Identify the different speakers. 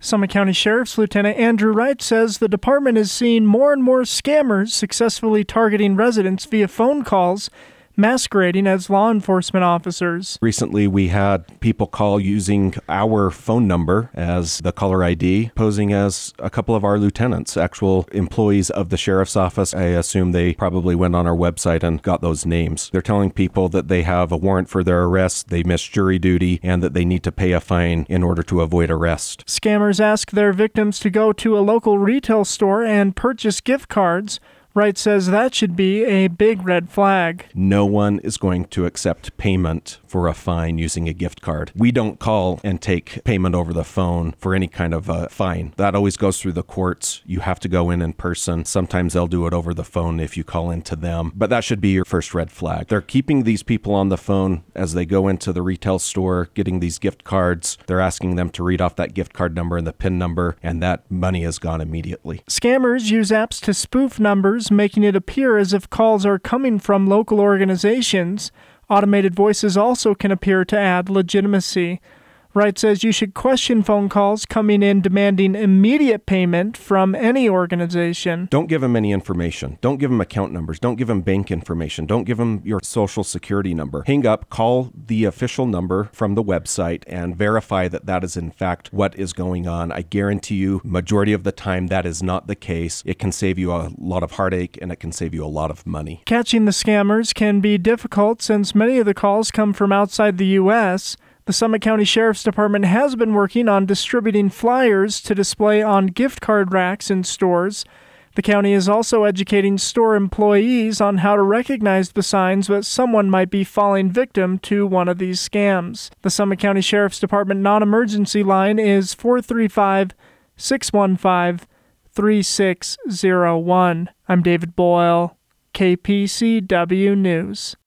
Speaker 1: Summit County Sheriff's Lieutenant Andrew Wright says the department is seeing more and more scammers successfully targeting residents via phone calls, masquerading as law enforcement officers.
Speaker 2: Recently, we had people call using our phone number as the caller ID, posing as a couple of our lieutenants, actual employees of the sheriff's office. I assume they probably went on our website and got those names. They're telling people that they have a warrant for their arrest, they missed jury duty, and that they need to pay a fine in order to avoid arrest.
Speaker 1: Scammers ask their victims to go to a local retail store and purchase gift cards. Wright says that should be a big red flag.
Speaker 2: No one is going to accept payment for a fine using a gift card. We don't call and take payment over the phone for any kind of a fine. That always goes through the courts. You have to go in person. Sometimes they'll do it over the phone if you call into them. But that should be your first red flag. They're keeping these people on the phone as they go into the retail store, getting these gift cards. They're asking them to read off that gift card number and the PIN number, and that money is gone immediately.
Speaker 1: Scammers use apps to spoof numbers, making it appear as if calls are coming from local organizations. Automated voices also can appear to add legitimacy. Wright says you should question phone calls coming in demanding immediate payment from any organization.
Speaker 2: Don't give them any information. Don't give them account numbers. Don't give them bank information. Don't give them your social security number. Hang up, call the official number from the website and verify that that is in fact what is going on. I guarantee you, majority of the time, that is not the case. It can save you a lot of heartache and it can save you a lot of money.
Speaker 1: Catching the scammers can be difficult since many of the calls come from outside the U.S. The Summit County Sheriff's Department has been working on distributing flyers to display on gift card racks in stores. The county is also educating store employees on how to recognize the signs that someone might be falling victim to one of these scams. The Summit County Sheriff's Department non-emergency line is 435-615-3601. I'm David Boyle, KPCW News.